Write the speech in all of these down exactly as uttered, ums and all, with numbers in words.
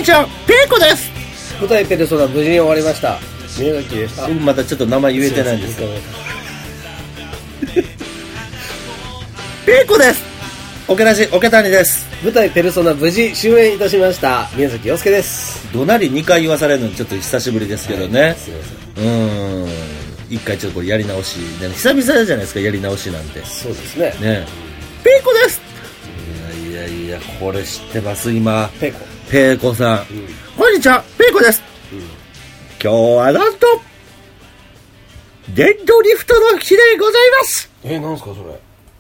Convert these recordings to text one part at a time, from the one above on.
ちはペイコです。 舞台ペルソナ無事に終わりました。宮崎です。 僕まだちょっと名前言えてないんですよ。ペイコです。オケラジオケタニです。 舞台ペルソナ無事終演いたしました。宮崎洋介です。 どなりにかい言わされるのちょっと久しぶりですけどね、はい、 すいません。うーん一回ちょっとこれやり直し、ね、久々じゃないですか、やり直しなんて。 そうですね。 ね、ペイコです。いやいやいや、これ知ってます今。 ペイコ。 ペイコさん、うん、こんにちは、ペイコです。うん、今日はなんとデッドリフトの日でございます。 え、なんすかそれ。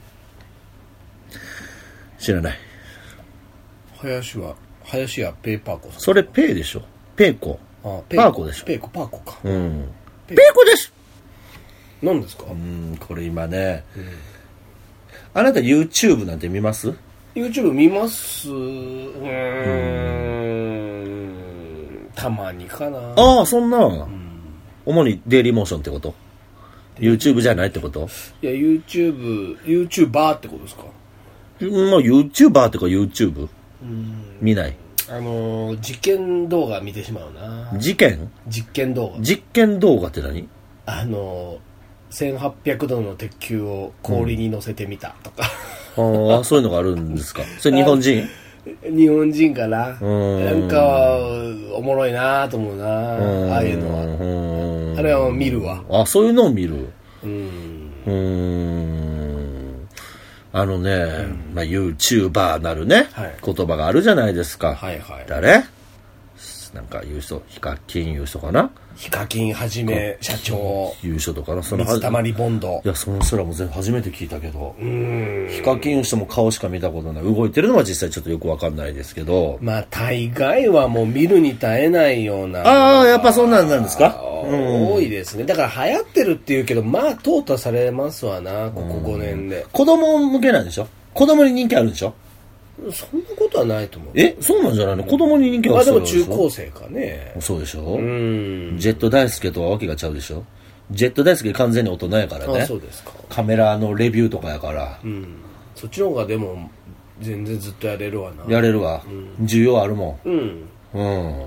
知らない。 林は林家ペイパーコさん。 それペイでしょ。ペイコ。 ああ、 ペイコパーコでしょ。 ペイコパーコか。 うん。ペイコです。 何ですか。 うん、これ今ね、うん、あなた YouTube なんて見ます？ YouTube 見ます。うーん、たまにかな。 ああ、そんな、うん、主にデイリーモーションってこと？ YouTube じゃないってこと？ いや YouTube、YouTuber ってことですか？ まあ YouTuber ってか YouTube？ うん、見ない。 あのー、実験動画見てしまうな。 事件？ 実験動画。 実験動画って何？ あのー、せんはっぴゃくどの鉄球を氷に乗せてみたとか、 うん、ああ、そういうのがあるんですか。それ日本人？ 日本人かな。なんかおもろいなと思うな、ああいうのは。あれは見るわ。 あ、そういうのを見る。 うん。 うーん。あのね、うん、まあ YouTuber なるね、はい、言葉があるじゃないですか。 はいはい。 誰？なんか言う人、ヒカキン言う人かな。 ヒカキンはじめ社長言う人とかな。その水溜りボンド。 いや、その人らも全部初めて聞いたけど。うーん。ヒカキン言う人も顔しか見たことない。動いてるのは実際ちょっとよくわかんないですけど。 まあ大概はもう見るに耐えないような。 ああ、やっぱそんなんなんですか。 うん、多いですね。だから流行ってるっていうけど、まあ淘汰されますわな、ここごねんで。 子供向けなんでしょ。子供に人気あるんでしょ。 そんなことはないと思う。 え、そうなんじゃないの？子供に人気はある。 まあでも中高生かね。 そうでしょ。 うん。 ジェット大輔とはわけがちゃうでしょ。ジェット大輔完全に大人やからね。 あ、そうですか。カメラのレビューとかやから。 うん。そっちの方がでも全然ずっとやれるわな。 やれるわ。うん、需要あるもん。 うん。 うん。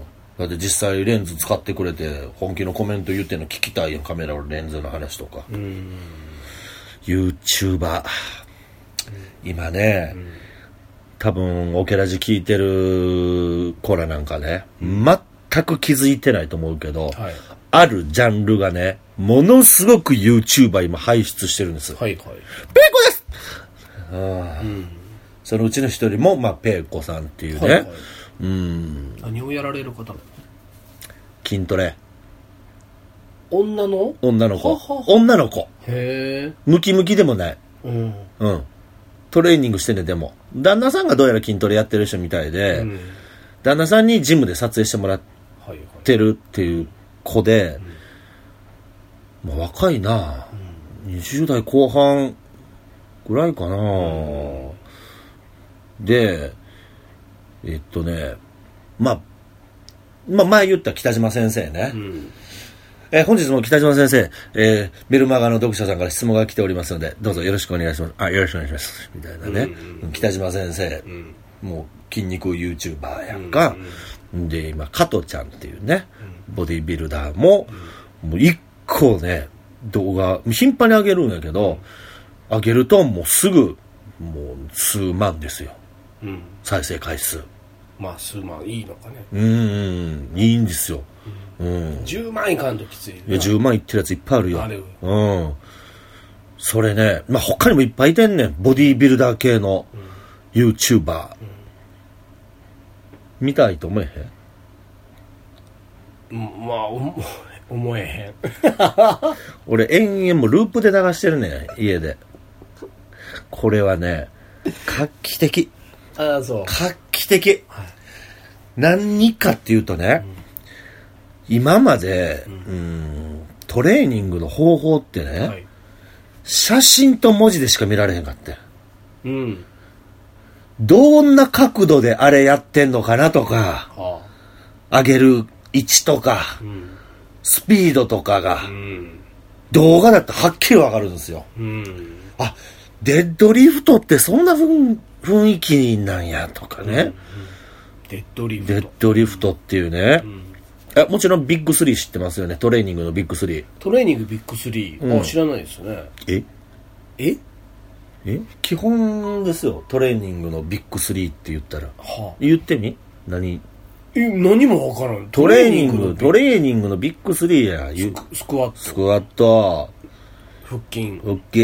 だって実際レンズ使ってくれて本気のコメント言ってんの聞きたいよ。カメラのレンズの話とか。うん。YouTuber。今ね。うん、多分オケラジ聞いてる子らなんかね、全く気づいてないと思うけど、はい、あるジャンルがね、ものすごく YouTuber 今輩出してるんです。 はいはい。 ペイコです。あ、うん、そのうちの一人も、まあ、ペイコさんっていうね、はいはい、うん、 何をやられる方？ 筋トレ。 女の？ 女の子。 ははは女の子。 へえ。 ムキムキでもない。 うん。 うん。トレーニングしてね。でも旦那さんがどうやら筋トレやってる人みたいで、うん、旦那さんにジムで撮影してもらってるっていう子で、はいはい、まあ、若いな、うん、にじゅう代後半ぐらいかな、うん、でえっとねまあまあ前言った北島先生ね、うん、えー、本日も北島先生、えー、メルマガの読者さんから質問が来ておりますのでどうぞよろしくお願いします。あ、よろしくお願いしますみたいなね、うんうん、北島先生、うん、もう筋肉 YouTuber やんか、うんうん、で今加トちゃんっていうね、うん、ボディビルダーも、うん、もう一個ね動画頻繁に上げるんやけど、うん、上げるともうすぐもう数万ですよ、うん、再生回数。 まあ数万いいのかね。 うーん、いいんですよ。うん、 じゅうまんいかんときつい。 いやじゅうまんいってるやついっぱいあるよ。ある。うん。それね、まあ他にもいっぱいいてんねん。ボディービルダー系の YouTuber、うん、見たいと思えへん？まあ思思えへん。 俺延々もループで流してるねん家で。これはね画期的。 ああそう。 画期的。はい、何かっていうとね。うん、今まで、うん、うんトレーニングの方法ってね、はい、写真と文字でしか見られへんかった、うん、どんな角度であれやってんのかなとか、はあ、上げる位置とか、うん、スピードとかが、うん、動画だとはっきりわかるんですよ、うん、あ、デッドリフトってそんな雰囲気なんやとかね、 デッドリフト。 デッドリフトっていうね。うん、あ、もちろんビッグスリー知ってますよね。トレーニングのビッグスリー。 トレーニングビッグスリー、うん、あ、知らないですね。 えええ基本ですよ。トレーニングのビッグスリーって言ったら。はあ、言ってみ何え、何もわからん。 トレーニング、トレーニングのビッグスリーや。 スク、スクワット。 スクワット。 腹筋。 腹筋。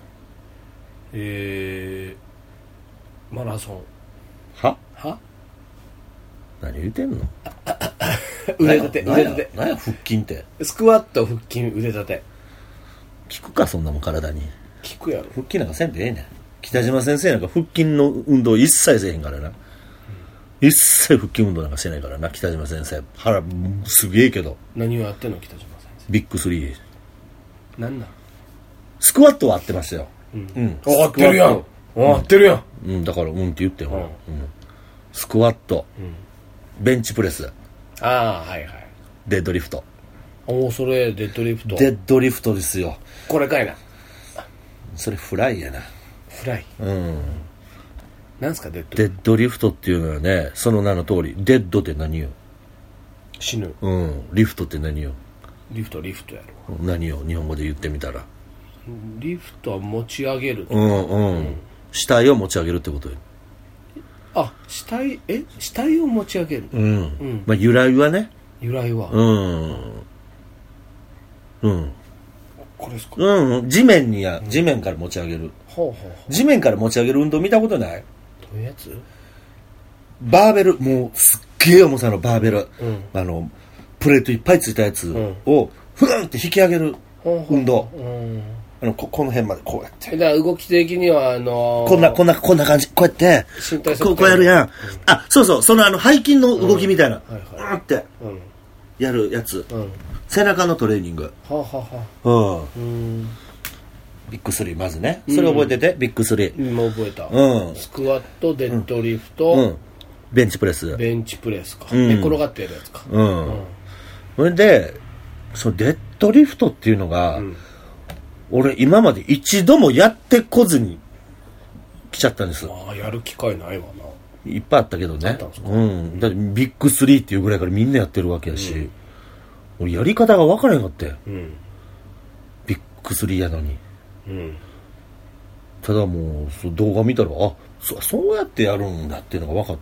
えー、マラソン。 はは何言うてんの腕立て、腕立て。 何や腹筋って。 スクワット、腹筋、腕立て。 効くか、そんなもん体に。 効くやろ。 腹筋なんかせんでええねん。北島先生なんか腹筋の運動一切せえへんからな。うん、一切腹筋運動なんかしてないからな、北島先生。腹、すげえけど。 何をやってんの、北島先生。 ビッグスリー。 何なんスクワットは合ってましたよ。 うん。うん、合ってるやん。合ってるやん。 うん、だから、うんって言ってよ、ほら。うん。スクワット。うん。ベンチプレス。 ああ、はいはい。 デッドリフト。 おお、それ、デッドリフト。 デッドリフトですよ。 これかいな。 それフライやな。 フライ。 うん。 なんすか、デッドデッドリフトっていうのはね、その名の通り、デッドって何よ。 死ぬ。 うん。リフトって何よ。 リフト、リフトやろ。 何よ、日本語で言ってみたら。 リフトは持ち上げる。 うんうん。うん、死体を持ち上げるってことよ。 あ、死体、え死体を持ち上げる。 うん。うん、まあ、由来はね。 由来は。 うん。うん。 これですか。 うん。地面にや、地面から持ち上げる。 ほうほうほう。 地面から持ち上げる運動見たことない？ どういうやつ？ バーベル、もうすっげえ重さのバーベル。うん、あの、プレートいっぱいついたやつを、ふんって引き上げる運動。うん、あの こ, この辺までこうやって。 だから動き的には、あのー、 こんな、こんな、こんな感じ。こうやって、身体こうこうやるやん。うん、あ、そうそう、そのあの背筋の動きみたいな。うん、はいはい、って、やるやつ。うん、背中のトレーニング。はあ、はあはあ、うん。 うんビッグスリーまずね。それ覚えてて、うん、ビッグスリー。 もう覚えた。 うん。 スクワット、デッドリフト、うん、 ベンチプレス。 ベンチプレスか。うん、寝転がってやるやつか。 うん。うん、それで、そのデッドリフトっていうのが、うん、俺今まで一度もやってこずに来ちゃったんです。 ああ、やる機会ないわな。 いっぱいあったけどね。うん。だってビッグスリーっていうぐらいからみんなやってるわけやし、うん、俺やり方が分からへんかって。うん、ビッグスリーやのに。うん、ただもうそ動画見たらあ そ, そうやってやるんだっていうのが分かって、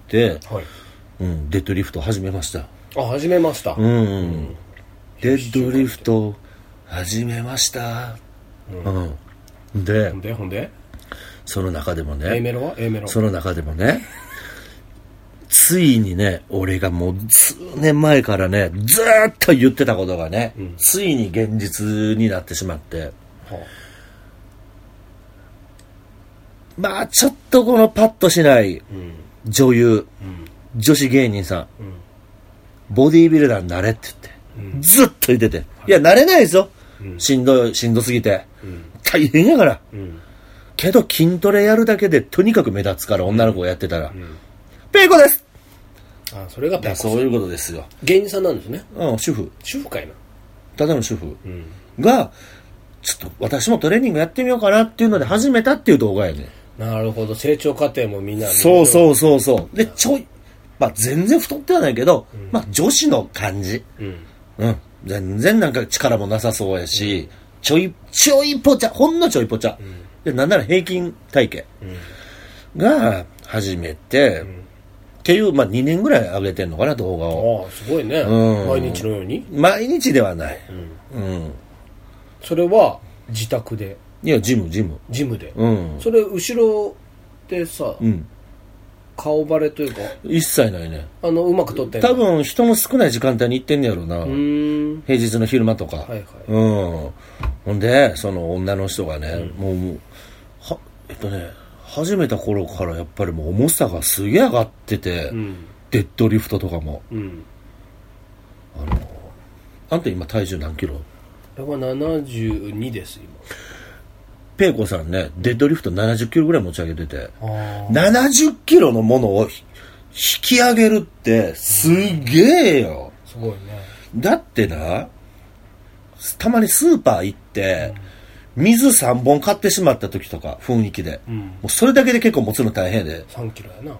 はいうん、デッドリフト始めました。 あ始めました、うんうん、 デッドリフト始めました、うんうん、でほんでほんでその中でもね A メロは A メロその中でもねついにね俺がもう数年前からねずーっと言ってたことがね、うん、ついに現実になってしまって、はあまあちょっとこのパッとしない女優、うん、女子芸人さん、うん、ボディービルダーになれって言って、うん、ずっと言ってて、はい、いやなれないですよ、うん、しんどいしんどすぎて、うん、大変やから、うん、けど筋トレやるだけでとにかく目立つから女の子がやってたら、うん、ペイコです。 あそれがペイコそういうことですよ。 芸人さんなんですね。 うん主婦主婦かいなただの主婦、うん、がちょっと私もトレーニングやってみようかなっていうので始めたっていう動画やね。 なるほど成長過程もみんなそうそうそうそうでちょいまあ全然太ってはないけど、うん、まあ女子の感じ、うん、うん、全然なんか力もなさそうやし、うん、ちょいちょいぽちゃほんのちょいぽちゃ、うん、でなんなら平均体型、うん、が始めて、うん、っていうまあにねんぐらい上げてんのかな動画を。 ああすごいね、うん、毎日のように。 毎日ではない、うんうん、 それは自宅で。 いやジムジムジムで、うん、それ後ろでさ、うん、顔バレというか一切ないね。 あのうまく撮ってんの。 多分人の少ない時間帯に行ってんねやろな。うん平日の昼間とか、はいはい、うんほんでその女の人がね、うん、もうもうはえっとね始めた頃からやっぱりもう重さがすげえ上がってて、うん、デッドリフトとかも、うん、あのあんた今体重何キロ？ 僕はななじゅうにです今。 ペイコさんねデッドリフトななじゅっキロぐらい持ち上げてて、ななじゅっキロのものを引き上げるってすげえよ、 うん、すごいね。 だってなたまにスーパー行って、うん、水さんぼん買ってしまった時とか雰囲気で、うん、もうそれだけで結構持つの大変でさんキロやな。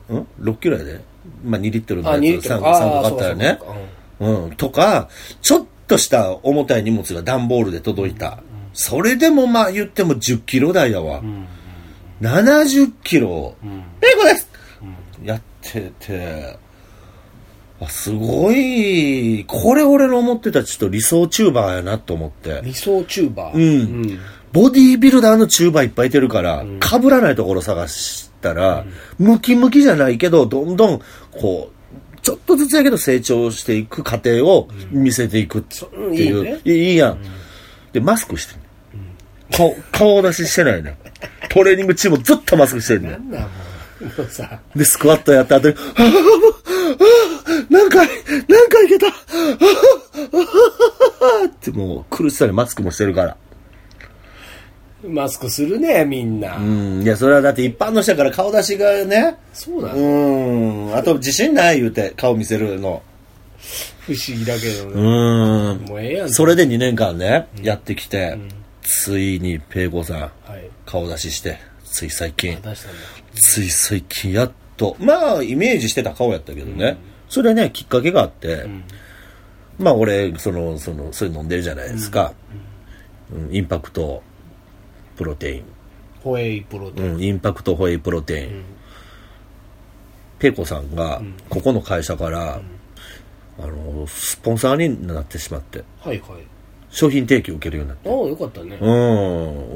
ん ?ろっ キロやで。まあにリットルのやつさんこ買ったらね。うん。とか、ちょっとした重たい荷物が段ボールで届いた。うん、それでもまあ言ってもじゅっキロ台やわ。うん、ななじゅっキロ。うん、ペコです、うん、やってて、あ、すごい、これ俺の思ってたちょっと理想チューバーやなと思って。 理想チューバー、 うん、うん。ボディービルダーのチューバーいっぱいいてるから、うん、被らないところ探したら、うん、ムキムキじゃないけど、どんどん、こう、ちょっとずつやけど成長していく過程を見せていくっていう。うん、いいね。いいやん。うん、で、マスクしてる、うん、顔、顔出ししてないね。トレーニング中もずっとマスクしてるね。なんだもう。もうさ。で、スクワットやった後に、はぁ、はぁ、何回、何回いけた、はぁ、はぁ、ってもう苦しさにマスクもしてるから。 マスクするね、みんな。 うん。いや、それはだって一般の人から顔出しがね。 そうなの。 うん。あと自信ない言うて、顔見せるの。 不思議だけどね。 うん。 もうええやん。 それでにねんかんね、うん、やってきて、うん、ついにペイコさん、はい、顔出しして、つい最近。つい最近やっと。まあ、イメージしてた顔やったけどね。うん、それね、きっかけがあって、うん、まあ俺、その、その、それ飲んでるじゃないですか。うんうん、インパクト。プロテインホエイプロテイン、 うん、インパクトホエイプロテイン、うん、ペコさんがここの会社から、うん、あのスポンサーになってしまって、はいはい、商品提供受けるようになって。 ああよかったね。 うん、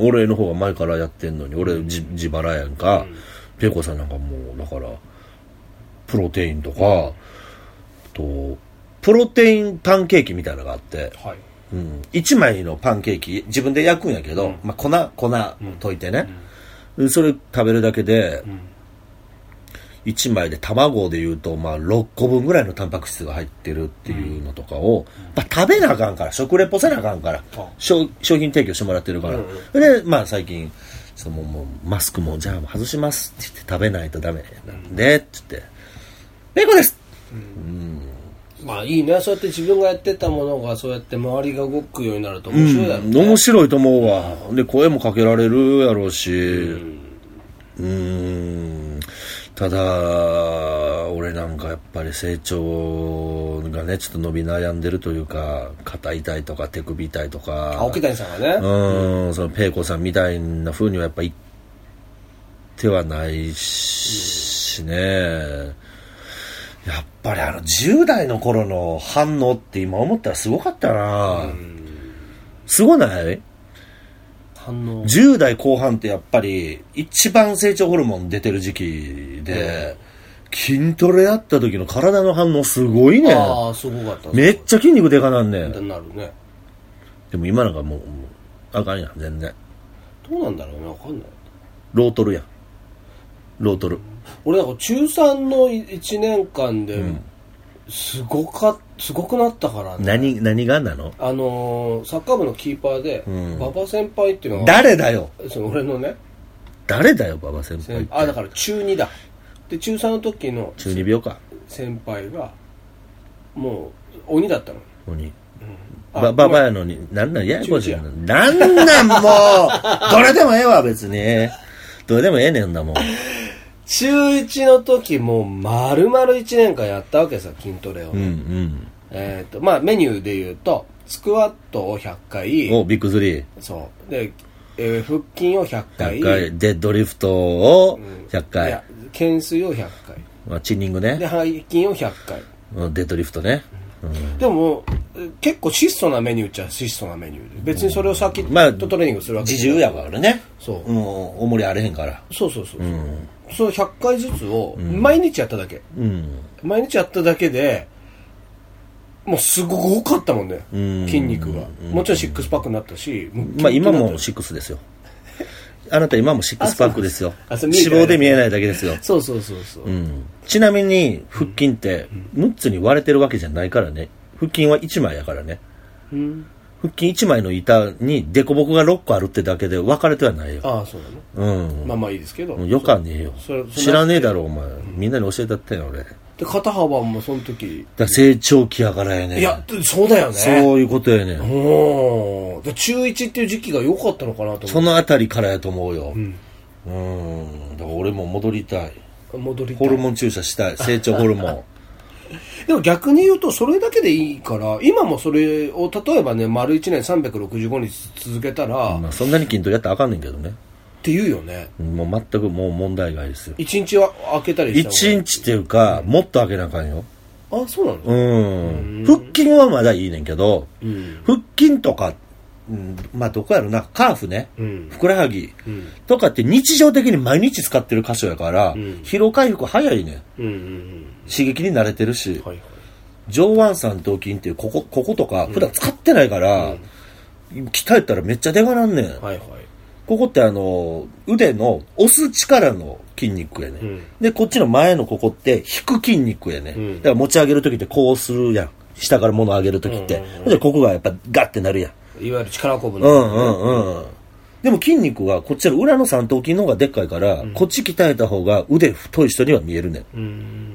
俺の方が前からやってんのに俺自腹やんか、うん、ペコさんなんかもうだからプロテインとか、うん、とプロテインパンケーキみたいなのがあって、はい、うん、いちまいのパンケーキ自分で焼くんやけど、うん、まあ、粉粉溶いてね、うん、それ食べるだけで、うん、いちまいで卵でいうと、まあ、ろっこぶんぐらいのタンパク質が入ってるっていうのとかを、うん、まあ、食べなあかんから食レポせなあかんから、うん、商, 商品提供してもらってるから、うん、で、まあ、最近そのもうマスクもじゃあ外しますって言って食べないとダメなんでって言ってペコです、うんうんまあいいね。そうやって自分がやってたものがそうやって周りが動くようになると面白いだろうね、 うん、面白いと思うわ。で声もかけられるやろうし、うんうーんただ俺なんかやっぱり成長がねちょっと伸び悩んでるというか肩痛いとか手首痛いとか青木谷さんがねうん、うん、そのペイコさんみたいな風にはやっぱ言ってはないしね、うんやっぱりあのじゅう代の頃の反応って今思ったらすごかったな。すごない反応。 じゅう代後半ってやっぱり一番成長ホルモン出てる時期で、うん、筋トレやった時の体の反応すごいね。 ああ、すごかった。 めっちゃ筋肉でかなんね。 なるね。 でも今なんかもう、もうあかんやん、全然。 どうなんだろうね、わかんない。 ロートルやん。ロートル。 俺なんか中さんのいちねんかんですごかすごくなったからね。 何何がなの？ あのー、サッカー部のキーパーで、うん、馬場先輩っていうのが誰だよ。 その俺のね。 誰だよ馬場先輩って。 あだから中にだ。で中さんの時の中に病か。 先輩がもう鬼だったの。 鬼。ばばばやのになんなんややこしいな。なんなんもうどれでもええわ別に。どれでもええねんだもん。 中いちの時もう丸々いちねんかんやったわけさ筋トレを、ねうんうんえーとまあ、メニューで言うとスクワットをひゃっかいおビッグスリーそうで、えー、腹筋をひゃっかい、 ひゃっかいデッドリフトをひゃっかい、うん、いや懸垂をひゃっかい、 まあ、チンニングねで背筋をひゃっかいデッドリフトね、 うん、でも結構質素なメニューっちゃ質素なメニューで別にそれを先とトレーニングするわけ自重やからねそう、 うん、重りあれへんからそうそうそうそう、うんそのひゃっかいずつを毎日やっただけ、うん、毎日やっただけでもうすごかったもんね、うん、筋肉が、うん、もちろんシックスパックになったしまあ今もシックスですよあなた今もシックスパックですよ脂肪で見えないだけですよそうそうそうそう、 うん、ちなみに腹筋ってむっつに割れてるわけじゃないからね腹筋はいちまいやからね、うん腹筋いちまいの板にデコボコがろっこあるってだけで分かれてはないよ。 ああ、そうなの、うん、まあまあいいですけど。 よかねえよ。知らねえだろ、お前。うん、みんなに教えたったよ、俺。 で、肩幅もその時。 だ成長期やからやね。 いや、そうだよね。 そういうことやね。 おー。中いちっていう時期が良かったのかなと思う。 そのあたりからやと思うよ。うん。うん。だから俺も戻りたい。 戻りたい。 ホルモン注射したい。成長ホルモン。 でも逆に言うと、それだけでいいから、今もそれを、例えばね、丸いちねんさんびゃくろくじゅうごにち続けたら、 まあ、そんなに筋トレやったらあかんねんけどね。 って言うよね。 もう全くもう問題外ですよ。 一日は開けたりした一日っていうか、うん、もっと開けなあかんよ。 あ、そうなの？ うん。腹筋はまだいいねんけど、うん、腹筋とか、うん、まあどこやろな、カーフね、うん、ふくらはぎ、うん、とかって日常的に毎日使ってる箇所やから、うん、疲労回復早いね、うんうんうん。刺激に慣れてるし、はいはい、上腕三頭筋っていうここ、こことか普段使ってないから、うん、鍛えたらめっちゃでかなんねん。はいはい、ここってあの、腕の押す力の筋肉やね、うん。で、こっちの前のここって引く筋肉やね、うん。だから持ち上げるときってこうするやん。下から物上げるときって、うんうんうん。で、ここがやっぱガッてなるやん。 いわゆる力こぶの、うんうんうん。でも筋肉がこっちの裏の三頭筋の方がでっかいから、うん、こっち鍛えた方が腕太い人には見えるねん。うん、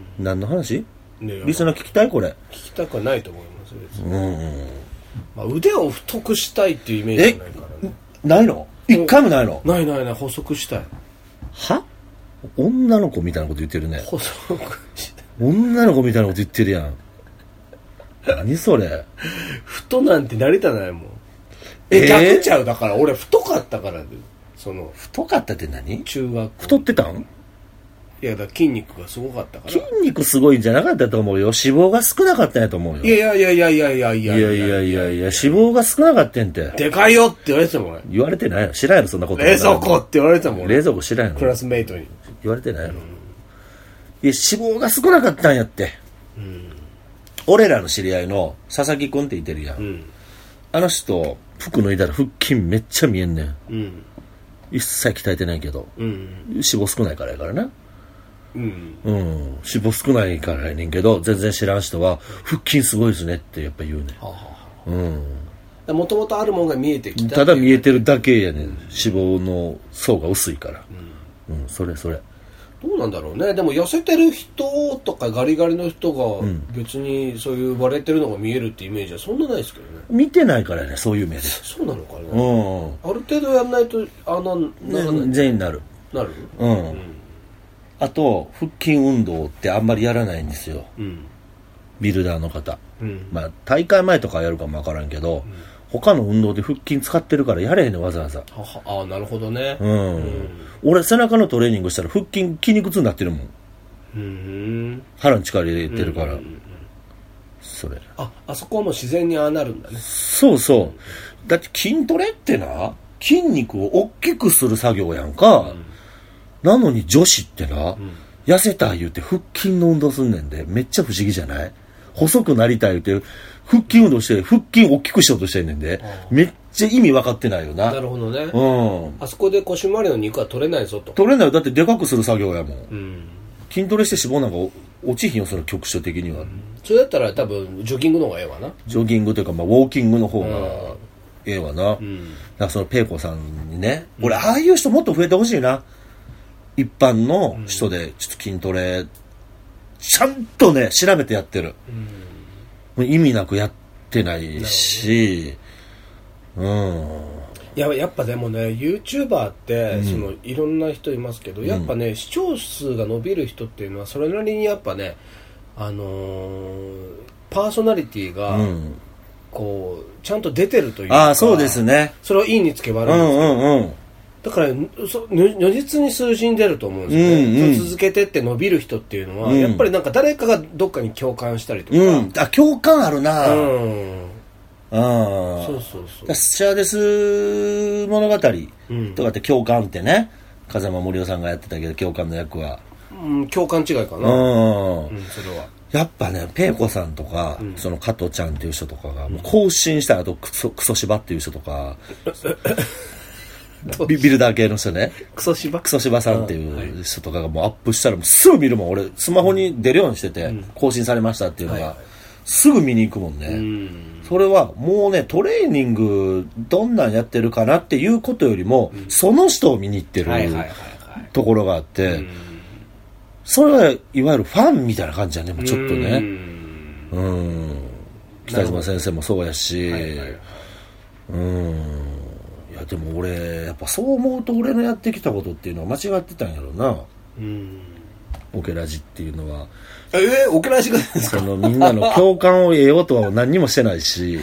何の話？ね、リスナー聞きたいこれ。 聞きたくはないと思います。うん。まあ、腕を太くしたいっていうイメージじゃないからね。 ないの？一回もないの？ ないないない、細くしたい。 は？女の子みたいなこと言ってるね。 細くしたい。 女の子みたいなこと言ってるやん。何それ？ 太なんてなりたないもん。え、逆ちゃう。だから俺太かったからで、その太かったって何？ 中学太ってたん？ いやだから筋肉がすごかったから。 筋肉すごいんじゃなかったと思うよ。脂肪が少なかったんやと思うよ。 いやいやいやいやいやいやいやいやいやいやいや脂肪が少なかったんて。 でかいよって言われてたもんね。 言われてないよ。知らんやろそんなこと。 冷蔵庫って言われてたもん。 冷蔵庫知らんやろ。 クラスメイトに言われてないやろ。うん、いや脂肪が少なかったんやって。うん、俺らの知り合いの佐々木くんって言ってるやん。うん、あの人服脱いだら腹筋めっちゃ見えんねん。うん、一切鍛えてないけど、うん、脂肪少ないからやからな。うん、うん、脂肪少ないからやねんけど全然知らん人は腹筋すごいですねってやっぱ言うねん。はあ、 うん。もともとあるものが見えてきた。 ただ見えてるだけやねん。脂肪の層が薄いから。うん、うん、それそれ。 どうなんだろうね。でも痩せてる人とかガリガリの人が別にそういう割れてるのが見えるってイメージはそんなないですけどね。 見てないからね、そういう目で。 そうなのかな。うん。ある程度やんないとあのならない。 全員なる。 なる。 うん。うん、あと腹筋運動ってあんまりやらないんですよ。うん、ビルダーの方。うん、まあ大会前とかやるかもわからんけど。うん、他の運動で腹筋使ってるからやれへんねんわざわざ。 ああ、なるほどね。 うん。うん、俺背中のトレーニングしたら腹筋筋肉痛になってるもん。うん。腹に力入れてるから。うんうんうん、それ。 あ、あそこはもう自然にああなるんだね。 そうそう。だって筋トレってな、筋肉を大きくする作業やんか。うん、なのに女子ってな、うん、痩せた言うて腹筋の運動すんねんで、めっちゃ不思議じゃない？細くなりたい言うて、腹筋運動して腹筋大きくしようとしてんねんで、めっちゃ意味分かってないよな。 なるほどね。うん。あそこで腰回りの肉は取れないぞと。 取れないよ。だってでかくする作業やもん。うん、筋トレして脂肪なんか落ちひんよ、その局所的には。うん、 それだったら多分ジョギングの方がええわな。 ジョギングというか、まあ、ウォーキングの方がええわな。うん、だからそのペイコさんにね、俺、ああいう人もっと増えてほしいな。一般の人でちょっと筋トレ、ちゃんとね、調べてやってる。うん、意味なくやってないし、うん。 いや、やっぱでもね、YouTuber って、うん、その、いろんな人いますけど、やっぱね、うん、視聴数が伸びる人っていうのは、それなりにやっぱね、あのー、パーソナリティが、うん、こう、ちゃんと出てるというか。 ああ、そうですね。 それはいいにつけ悪いんですけど。うんうんうん。だからそ如実に数字に出ると思うんですよね、うんうん、続けてって伸びる人っていうのは、うん、やっぱりなんか誰かがどっかに共感したりとか、うん、 あ共感あるな、うん、 あそうそうそうシャーデス物語とかって共感ってね、風間森夫さんがやってたけど共感の役は、 うん、共感違いかな、うんうん、それはやっぱねペイコさんとか、うん、その加藤ちゃんっていう人とかがもう更新した後クソ、クソ芝っていう人とかビ, ビルダー系の人ね、 クソシバクソシバさんっていう人とかがもうアップしたらもうすぐ見るもん。俺スマホに出るようにしてて、うん、更新されましたっていうのが、はい、すぐ見に行くもんね。うんそれはもうねトレーニングどんなんやってるかなっていうことよりも、うん、その人を見に行ってるところがあって、うん、それはいわゆるファンみたいな感じやね。もうちょっとね、うん、うん北島先生もそうやし、はいはいはい、うんいやでも俺やっぱそう思うと俺のやってきたことっていうのは間違ってたんやろうな。うんオケラジっていうのは。 えー、オケラジがですか？ そのみんなの共感を得ようとは何にもしてないし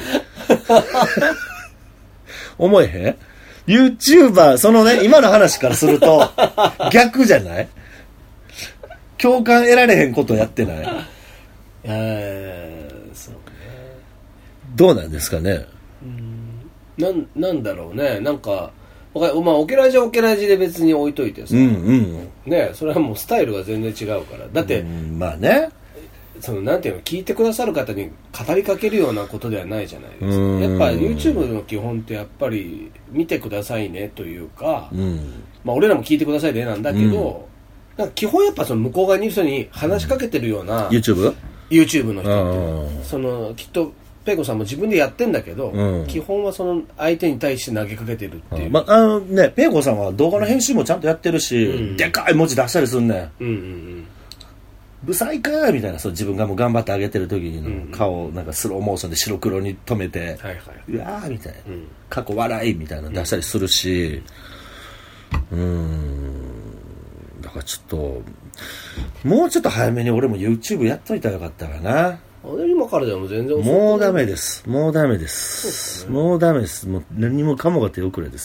思えへん？ YouTuber そのね今の話からすると逆じゃない？共感得られへんことやってない？ えー、そうね。 どうなんですかね。 うん、なん、なんだろうね。なんか、まあ、オケラジはオケラジで別に置いといてさ。 うんうん。 ね、それはもうスタイルが全然違うから。だって、 うん、まあね。 その、なんていうの、聞いてくださる方に語りかけるようなことではないじゃないですか。やっぱ YouTube の基本ってやっぱり見てくださいねというか、うん、まあ俺らも聞いてくださいねなんだけど、うん、なんか基本やっぱその向こう側にいる人に話しかけてるような、 うん、YouTube？ YouTube の人ってそのきっとペイコさんも自分でやってんだけど、うん、基本はその相手に対して投げかけてるっていう、 まあ、あのねペイコさんは動画の編集もちゃんとやってるし、うん、でかい文字出したりすんねん、うんうんうん、ブサイかーみたいなそう自分がもう頑張ってあげてる時にの顔をなんかスローモーションで白黒に止めて、はいはい、うわーみたいな、うん、過去笑いみたいなの出したりするし、うん、うーんだからちょっともうちょっと早めに俺も YouTube やっといたらよかったかな。 今からでも全然遅い。 もうダメです。もうダメです。ですね、もうダメです。もう何もかもが手遅れです。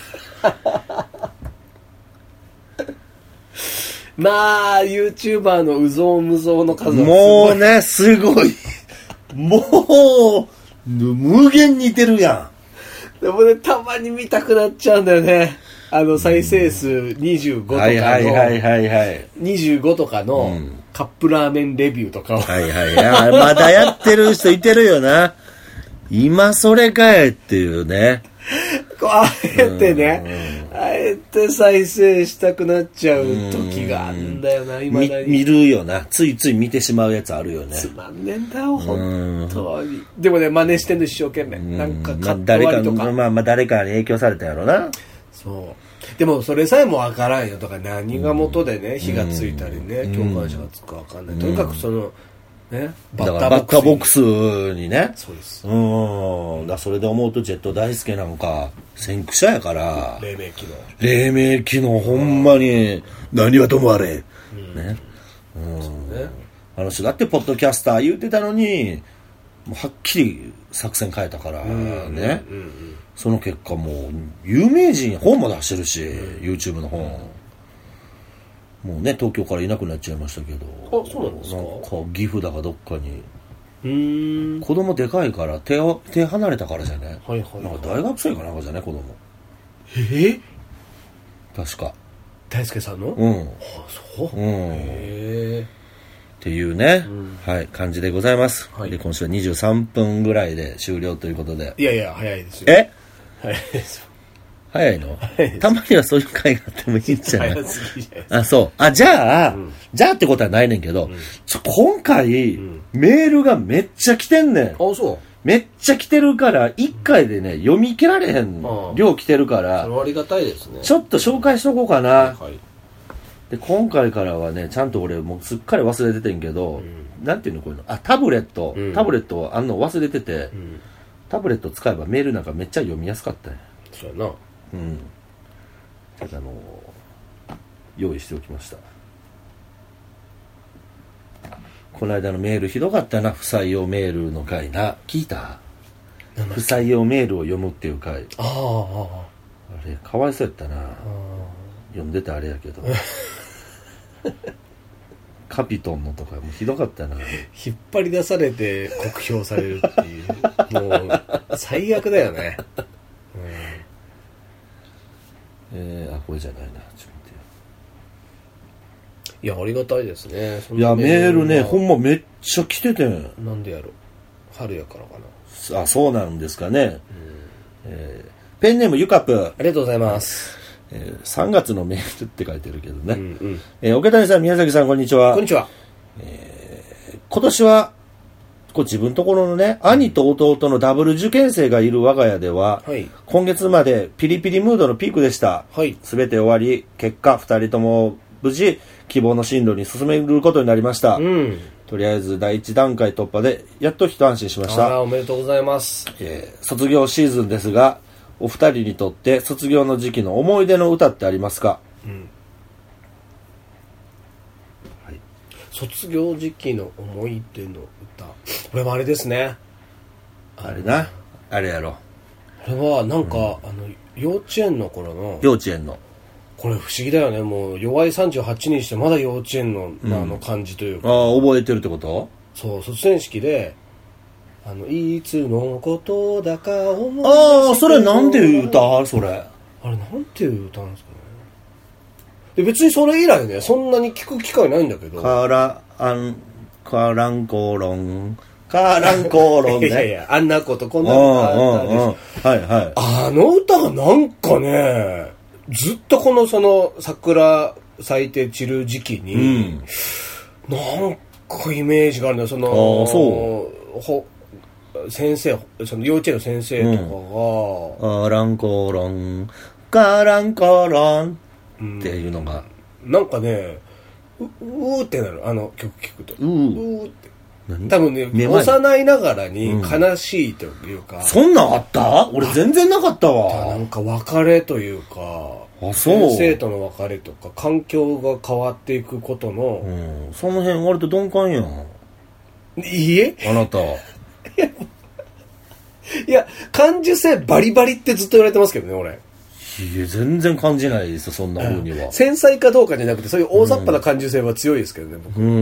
まあ YouTuber のうぞうむぞうの数はすごい。 もうねすごい。もう無限に似てるやん。でもねたまに見たくなっちゃうんだよね。あの再生数にじゅうごとかの、はいはいはいはいはい、にじゅうごとかのカップラーメンレビューとかを、 はいはいはい、まだやってる人いてるよな。今それかいっていうね。 こうあえてね、あえて再生したくなっちゃう時があるんだよな。今だに見, 見るよな。ついつい見てしまうやつあるよね。 つまんねえんだよ本当に。でもね真似してんの一生懸命。なんかカット割りとか、まあ、まあまあ誰かに影響されたやろな。 そうでもそれさえもわからんよとか何が元でね火がついたりね、うん、共感者がつくかわかんない、うん、とにかくそのねバッターボックスにね。 そうです。 うんだそれで思うとジェット大輔なんか先駆者やから黎明期の黎明期のほんまに何はともあれ、うん、ねうんそうねあの人だってポッドキャスター言うてたのにもうはっきり作戦変えたからね、うんうんうんうん、その結果もう有名人本も出してるし、うん、YouTube の本、うん、もうね東京からいなくなっちゃいましたけど。 あそうなんですか。 なんか岐阜だかどっかにうーん子供でかいから手を手離れたからじゃね、はいはいはい、なんか大学生かなんかじゃね子供えー、 確か大輔さんのうん、 はあ、そう、うん、へーっていうね、うん、はい感じでございます、はい、で今週はにじゅうさんぷんぐらいで終了ということで。 いやいや早いですよ。 え早いですよ。 早いの？早いたまにはそういう回があってもいいんじゃない？早すぎじゃないですか。あそうあじゃあ、うん、じゃあってことはないねんけど、うん、ちょ今回、うん、メールがめっちゃ来てんねん。 あそうめっちゃ来てるからいっかいでね読み切られへん量来てるからそれありがたいですね。 ちょっと紹介しとこうかな、はいはい。で今回からはねちゃんと俺もうすっかり忘れててんけど、うん、なんていうのこういうのあタブレット、うん、タブレットあんの忘れてて、うん、タブレット使えばメールなんかめっちゃ読みやすかったね。 そうやな。 うんただあの用意しておきました。この間のメールひどかったな不採用メールの回な聞いた不採用メールを読むっていう回。あああれかわいそうやったな。読んでてあれやけどカピトンのとかもひどかったな。 引っ張り出されて酷評されるっていうもう最悪だよね、うんえー、あこれじゃないなちょっと待って。いやありがたいですね。 いやメールねほんまめっちゃ来ててなんでやろ春やからかな。あそうなんですかね、うんえー、ペンネームゆかぷありがとうございます。 えー、さんがつのメールって書いてるけどね、うんうんえー、桶谷さん宮崎さんこんにちは。 こんにちは、 えー、今年はこう自分ところのね兄と弟のダブル受験生がいる我が家では、はい、今月までピリピリムードのピークでした、はい、全て終わり結果ふたりとも無事希望の進路に進めることになりました、うん、とりあえず第一段階突破でやっと一安心しました。 あおめでとうございます、 えー、卒業シーズンですがお二人にとって卒業の時期の思い出の歌ってありますか？うん、 卒業時期の思い出の歌、これもあれですね、 あれな、あれやろ、 これはなんか、うん、あの幼稚園の頃の幼稚園のこれ不思議だよね、もう弱いさんじゅうはちにしてまだ幼稚園の、うん、あの感じというか、 ああ覚えてるってこと？ そう卒園式であのいつのことだか思い出して、 ああそれなんていう歌？それあれなんていう歌なんですかね。で別にそれ以来ねそんなに聞く機会ないんだけど、 カラアンカランコロンカランコロンねいやいやあんなことこんなことあったです、はいはい、 あの歌がなんかねずっとこのその桜咲いて散る時期に、うん、なんかイメージがあるのよ。そのあそうほ先生その幼稚園の先生とかが、 うん、カランコロンカランコロンっていうのが、 うん、なんかね う, うーってなるあの曲聴くとうー, うーって多分ね幼いながらに悲しいというか、 うん、そんなんあった？俺全然なかったわ。 なんか別れというかあそう先生との別れとか環境が変わっていくことの、 うん、その辺割と鈍感やん。 いいえあなたいやいや感受性バリバリってずっと言われてますけどね俺。 いや全然感じないですよそんな風には、 うん、繊細かどうかじゃなくてそういう大雑把な感受性は強いですけどね、うん、僕うん、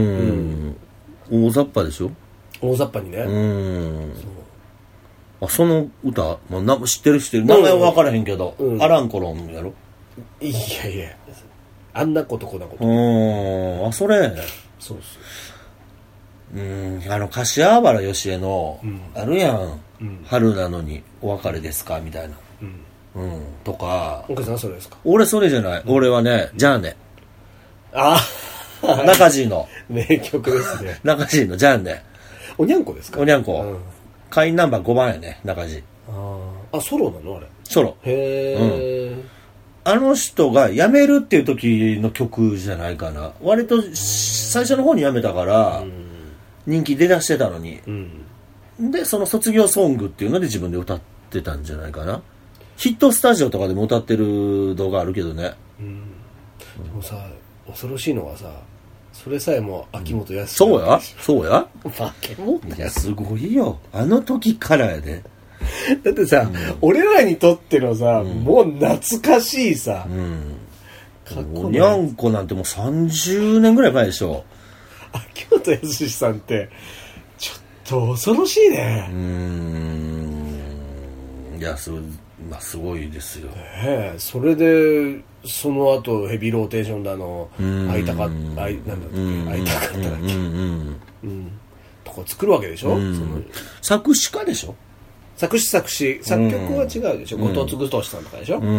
うん、大雑把でしょ大雑把にね。 うんそうあその歌、まあ、な知ってる知ってる名前は分からへんけど、うん、アランコロンやろ。 いやいやあんなことこんなことうんあそれそうっすうんあの柏原芳恵の、うん、あるやん、うん、春なのにお別れですかみたいなうん、とか。 奥さんそれですか？ 俺それじゃない、うん、俺はねじゃあねあ中地の名曲ですね中地のじゃあねおにゃんこですか？ おにゃんこ、うん、会員ナンバーごばんやね中地。 ああソロなのあれ？ ソロへえ、うん、 あの人が辞めるっていう時の曲じゃないかな。割と最初の方に辞めたから人気出だしてたのに、うん、でその卒業ソングっていうので自分で歌ってたんじゃないかな。ヒットスタジオとかでも歌ってる動画あるけどね、うん、 でもさ恐ろしいのはさそれさえも秋元康、 そうやそうや化け物いやすごいよあの時からやでだってさ、うん、俺らにとってのさ、うん、もう懐かしいさ、うん、 過去のにゃんこなんてもうさんじゅうねんぐらい前でしょ。 秋元康さんってちょっと恐ろしいね。 うーんいやすまあ、すごいですよ、 ね、それでその後ヘビーローテーションだの会いたかった会いなんだっけ会いたかっただっけ、うんうんうん、とか作るわけでしょ、うん、その作詞家でしょ。 作詞作詞作曲は違うでしょ、うん、後藤嗣俊さんとかでしょ、うん、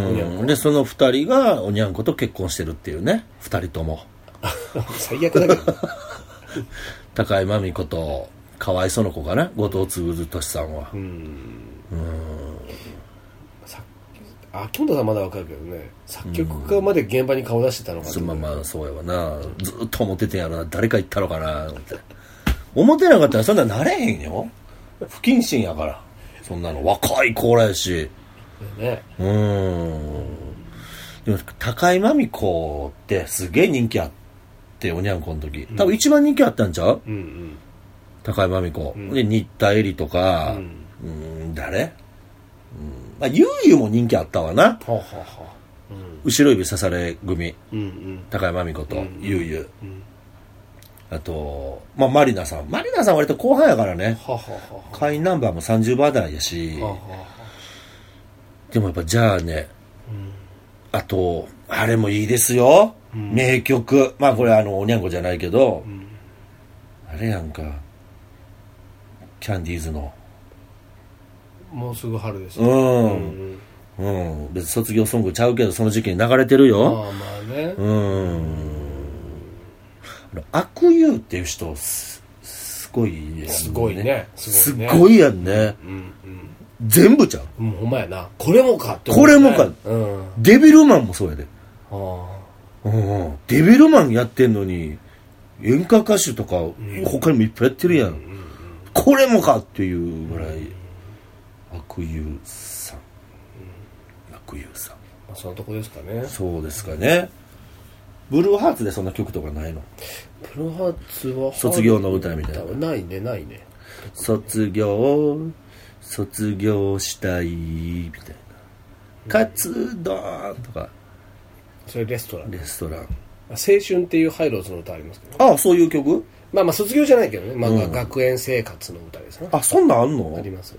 でそのふたりがおにゃんこと結婚してるっていうねふたりとも最悪だけど高井真美子と河合園子かな後藤嗣俊さんはうんうん秋元さんまだわかるけどね作曲家まで現場に顔出してたのかな、 うん、まあまあそうやわな、うん、ずっと思っててんやろな誰か言ったのかなって思ってなかったらそんななれへんよ不謹慎やからそんなの若い子らやしねうんでも高井真美子ってすげえ人気あっておにゃんこの時多分一番人気あったんちゃう、うんうん、高井真美子、うん、で新田絵里とか、うん、うん誰まあ、ゆうゆうも人気あったわな、はあはあうん、後ろ指刺され組、うんうん、高山美子とゆうゆう、うん、あと、まあ、マリナさんマリナさん割と後半やからね、はあはあ、会員ナンバーもさんじゅうば台やし、はあはあ、でもやっぱじゃあね、うん、あとあれもいいですよ、うん、名曲まあこれあのおにゃんこじゃないけど、うん、あれやんかキャンディーズのもうすぐ春ですね。 うん。うん。別に卒業ソングちゃうけど、その時期に流れてるよ。 まあまあね。 うん。悪友っていう人、す、すごいやんね。 すごいね。 すごいね。すごいやんね。うんうん。全部ちゃう。 うん、ほんまやな。これもかって、 ね。これもか。うん。デビルマンもそうやで。ああ。うん。デビルマンやってんのに、演歌歌手とか、うん、他にもいっぱいやってるやん。うんうんうん、これもかっていうぐらい。うん悪友さん、うん、悪友さん、 まあ、そのとこですかね。 そうですかね。 ブルーハーツでそんな曲とかないの？ ブルーハーツは卒業の歌みたいな。 ないねないね。 卒業卒業したいみたいな、カツ丼とか。 それレストラン。 レストラン。 青春っていうハイローズの歌ありますけど、ね、 ああ、そういう曲？ まあまあ卒業じゃないけどね、まあ、うん、学園生活の歌ですね。 あ、そんなんあんの？ あります。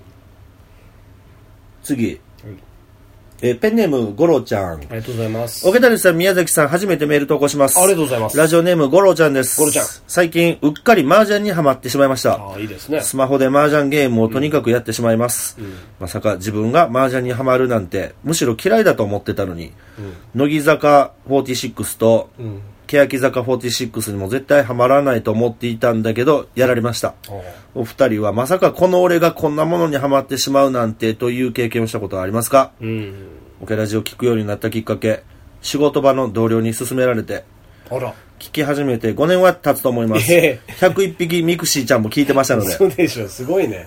次、はい、えペンネームゴロちゃん、ありがとうございます。 桶谷さん、宮崎さん、初めてメール投稿します。 ありがとうございます。 ラジオネームゴロちゃんです。 ゴロちゃん、 最近うっかり麻雀にハマってしまいました。 ああ、いいですね。 スマホで麻雀ゲームをとにかくやってしまいます、うん、まさか自分が麻雀にハマるなんてむしろ嫌いだと思ってたのに、うん、乃木坂フォーティーシックスと、うん、欅坂フォーティーシックスにも絶対ハマらないと思っていたんだけどやられました。お二人はまさかこの俺がこんなものにハマってしまうなんてという経験をしたことはありますか？うん、オケラジを聞くようになったきっかけ、仕事場の同僚に勧められて、 あら、 聞き始めてごねんは経つと思います。ひゃくいっぴきミクシーちゃんも聞いてましたので。 そうでしょ、すごいね。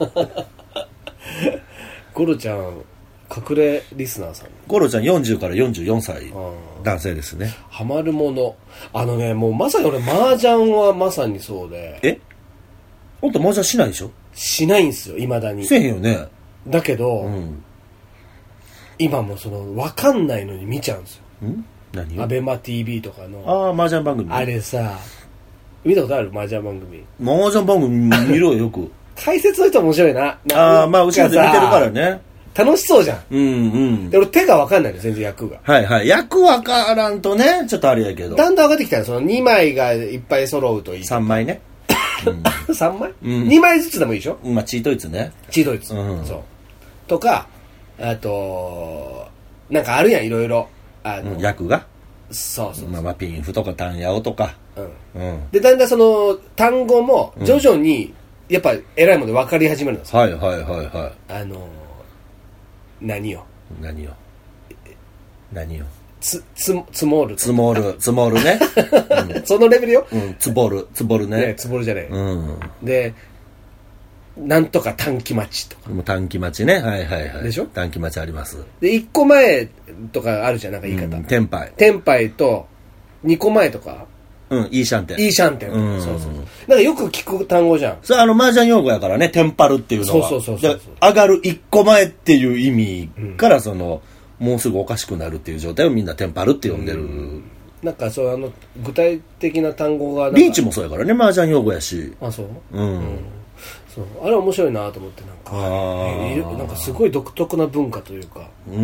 ゴロちゃん隠れリスナーさん。 ゴロちゃんよんじゅうからよんじゅうよんさい男性ですね。 ハマるもの、あのね、もうまさに俺麻雀はまさにそうで。 え、ほんと麻雀しないでしょ？ しないんですよ、未だに。 せえへんよね。 だけど、うん、今もその分かんないのに見ちゃうんですよ。ん？何？アベマ ティービー とかの。 ああ、麻雀番組。 あれさ、見たことある？麻雀番組。 麻雀番組見ろよ、よく。 解説の人面白いな。 ああ、まあ後ろで見てるからね。 楽しそうじゃん。 うんうん。 で、俺手が分かんないの、全然役が。 はいはい。役分からんとね、ちょっとあれやけど。 だんだん分かってきたら、そのにまいがいっぱい揃うといい。 さんまいね。 うん、さんまい、うん、にまいずつでもいいでしょ？ まあ、チートイツね。 チートイツ。うん、そう。とか、あと、なんかあるやん、いろいろ。あの、 うん、役が？ そうそうそう。 まあまあ、ピンフとかタンヤオとか。 うん。うん。で、だんだんその、単語も徐々に、やっぱ、偉いもので分かり始めるんですよ。 はいはいはいはい。 あの、何よ。 何よ。何よ。 つ、つ、つもる。 つもる。つもるね。 うん、そのレベルよ。 うん。つぼる。つぼるね。 ね、つぼるじゃない。うん。で、なんとか短期待ちとか。 もう短期待ちね。はいはいはい。 でしょ？ 短期待ちあります。 で、いっこまえとかあるじゃん、なんか言い方。うん、 テンパイ。 テンパイと、にこまえとか。 うん、いいシャンテン。 いいシャンテン。うん。そうそう。なんかよく聞く単語じゃん。 それあの、麻雀用語やからね、テンパるっていうのは。 そうそうそうそう。 上がるいっこまえっていう意味から、その、うん、もうすぐおかしくなるっていう状態をみんなテンパるって呼んでる。うん、 なんかそう、あの、具体的な単語が。 リーチもそうやからね、麻雀用語やし。 あ、そう？ うん。うん、 そう。あれ面白いなと思って、なんか。あえー、なんかすごい独特な文化というか。うん。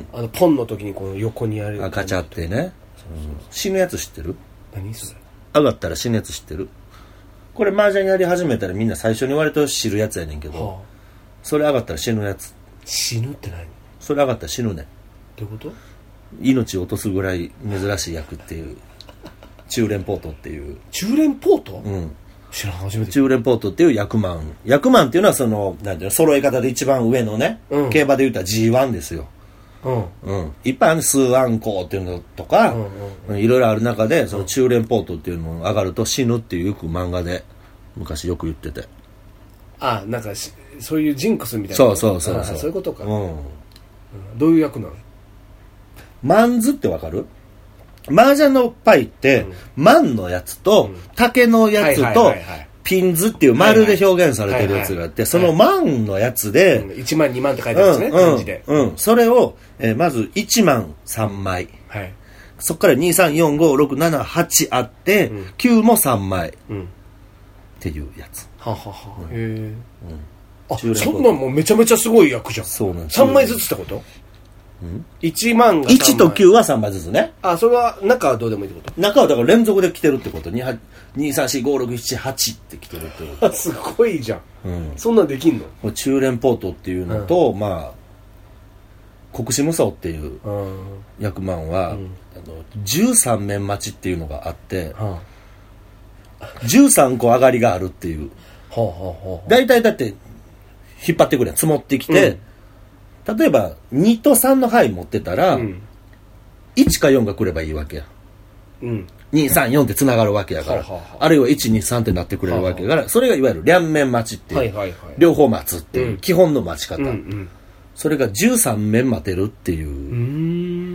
あの、ポンの時にこの横にやる。 赤茶ってね。そうそうそう。死ぬやつ知ってる？ 何それ？ 上がったら死ぬやつ知ってる？これ麻雀やり始めたらみんな最初に割と知るやつやねんけど、はあ、それ上がったら死ぬやつ。 死ぬって何？ それ上がったら死ぬねん。 どういうこと？ 命を落とすぐらい珍しい役っていう中連ポートっていう。 中連ポート？ うん。 知らん、初めて。 中連ポートっていう役満。役満っていうのはその、なんていうの、揃え方で一番上のね、うん、競馬で言ったら ジーワン ですよ。うんうん、いっぱいある数アンコウっていうのとか、うんうんうん、いろいろある中でその中連ポートっていうのも上がると死ぬっていうよく漫画で昔よく言ってて、 ああ、なんかそういうジンクスみたいな。 そうそうそうそう、 そういうことか、うん、どういう役なの？ マンズってわかる？麻雀のパイって、うん、マンのやつと、うん、竹のやつと、ピンズっていう丸で表現されてるやつがあって、はいはい、その万のやつで、 うん、いちまんにまんって書いてあるんですね、漢字で。 うん、それを、えー、まずいちまんさんまい、はい、そこからに、さん、よん、ご、ろく、なな、はちあって、うん、きゅうもさんまい、うん、っていうやつ。 ははは、うん、へえ、うん、あ、そんなんもうめちゃめちゃすごい役じゃん。 そうなんです。 さんまいずつってこと？うん、いちまんがさんまい。 いちときゅうはさんまいずつね。 あ、それは中はどうでもいいってこと？ 中はだから連続で来てるってこと。に、さん、し、ご、ろく、なな、はちって来てるってこと。 すごいじゃん、うん、そんなんできんの？ 中連ポートっていうのと、うん、まあ国士無双っていう役満は、うん、あのじゅうさんめん待ちっていうのがあって、うん、じゅうさんこ上がりがあるっていう、はあはあはあ、だいたいだって引っ張ってくるやん、積もってきて、うん、例えばにとさんの範囲持ってたら、うん、いちかよんが来ればいいわけや、うん、に、さん、よんって繋がるわけやから、はあはあ、あるいはいち、に、さんってなってくれるわけやから、はあはあ、それがいわゆる両面待ちっていう、はいはいはい、両方待つっていう、うん、基本の待ち方、うんうん、それがじゅうさんめん待てるっていう、うーん、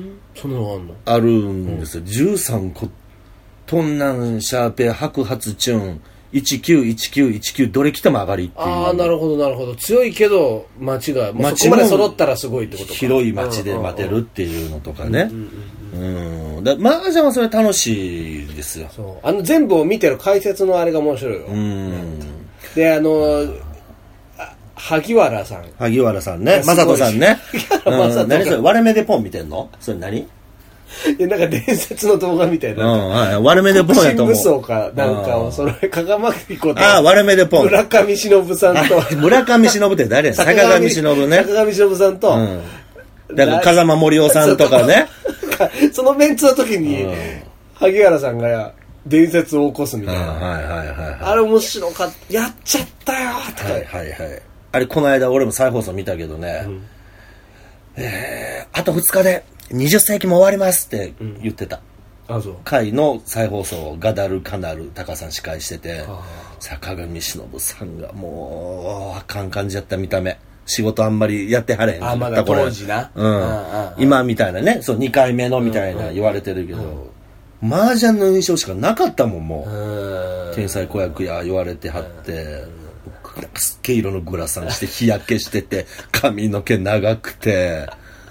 そんなのあんの？ あるんですよ。うん、じゅうさんこ、トンナン、シャーペ、白髪チューン、いちきゅういちきゅういちきゅう、どれ来ても上がりっていう。 ああ、なるほどなるほど。強いけど、街が、もうそこまで揃ったらすごいってことか。 広い街で待てるっていうのとかね。うん。だ麻雀はそれ楽しいですよ。 そう。あの全部を見てる解説のあれが面白いよ。うん。で、あの、萩原さん。 萩原さんね。まさとさんね。うん、何それ割れ目でポン見てんの？それ何？ いや、なんか伝説の動画みたいな。 うん、はい。割れ目でポンやと思う。 新武装か、なんかを、それ、かがまきこと。 ああ、割れ目でポン。 村上忍さんと。 村上忍って誰や？坂上忍ね。 坂上忍さんと。 うん。だから、風間森夫さんとかね。 そのメンツの時に、萩原さんが伝説を起こすみたいな。 はいはいはい。 あれ面白かった。やっちゃったよとか。 はいはいはい。あれ、この間俺も再放送見たけどね。えー、あとふつかで、にじゅっ世紀も終わりますって言ってた、 うん、あそう回の再放送をガダルカナルタカさん司会してて、坂上忍さんがもうあかん感じやった。見た目仕事あんまりやってはれへん。 あまだ当時な、 うん、今みたいなね、そうにかいめのみたいな言われてるけど、うんうん、麻雀の印象しかなかったもん。もう天才子役や言われてはって、すっげえ色のグラサンして日焼けしてて髪の毛長くて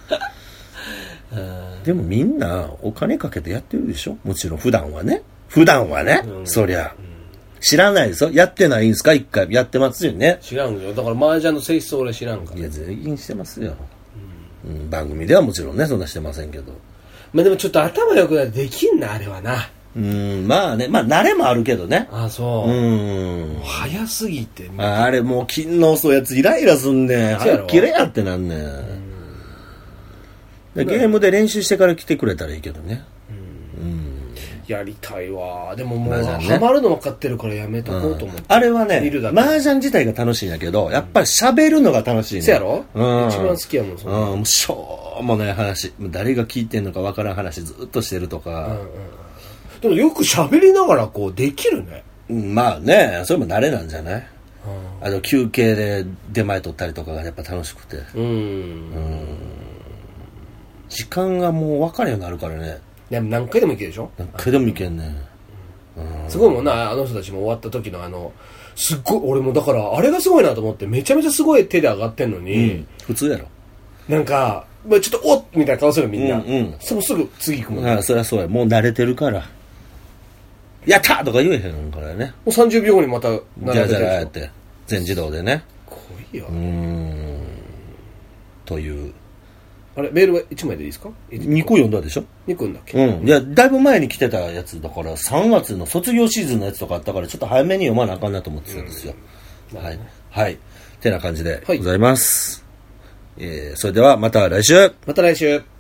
でもみんなお金かけてやってるでしょ。もちろん普段はね。普段はね。うん、そりゃ、うん。知らないですよ。やってないんですか？一回やってますよね。 知らんよ。だから麻雀の性質俺知らんから。 いや、全員してますよ、うんうん。番組ではもちろんね、そんなしてませんけど。 まあでもちょっと頭良くないとできんな、あれはな。 うん、まあね。まあ慣れもあるけどね。 ああ、そう。 うん。 早すぎて。 あ, あれもう金の遅いやつイライラすんねん。早く切れやってなんねん。うんゲームで練習してから来てくれたらいいけどね。 うんうん、やりたいわ。でももう、ね、ハマるの分かってるからやめとこうと思って、うん、 あれはね麻雀自体が楽しいんだけど、やっぱり喋るのが楽しいね。 そやろ、うん、一番好きやもん。 そうんもうしょうもない話、誰が聞いてんのか分からん話ずっとしてるとか、うんうん、 でもよく喋りながらこうできるね、 うん、まあねそれも慣れなんじゃない、うん、あの休憩で出前取ったりとかがやっぱ楽しくて、うん、うん時間がもう分かるようになるからね。 でも何回でもいけるでしょ。 何回でもいけんね、 うん、すごいもんな。あの人たちも終わった時のあのすっごい俺もだからあれがすごいなと思って、めちゃめちゃすごい手で上がってんのに、うん、 普通やろ。 なんか、まあ、ちょっとおっみたいな顔するみんな、うんうん、そのすぐ次行くもん、ね、 ああそりゃそうや。もう慣れてるからやったーとか言えへんからね。 もうさんじゅうびょうごにまた並べてるでしょ。じゃじゃやって全自動でね。 濃いよ。 うーんというあれメールはいちまいでいいですか？ にこ読んだでしょ。 にこ読んだっけ。 うん。いやだいぶ前に来てたやつだからさんがつの卒業シーズンのやつとかあったからちょっと早めに読まなあかんなと思ってたんですよ、うん、はいはいてな感じでございます、はい、えー、それではまた来週。 また来週。